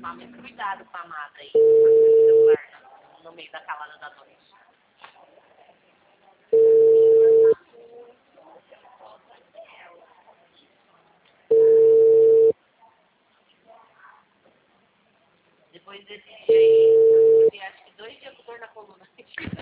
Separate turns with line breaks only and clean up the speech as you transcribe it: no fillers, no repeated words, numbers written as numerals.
Tome cuidado com a amada aí, com o celular no meio da calada da noite. Depois desse dia aí, eu acho que 2 dias com dor na coluna.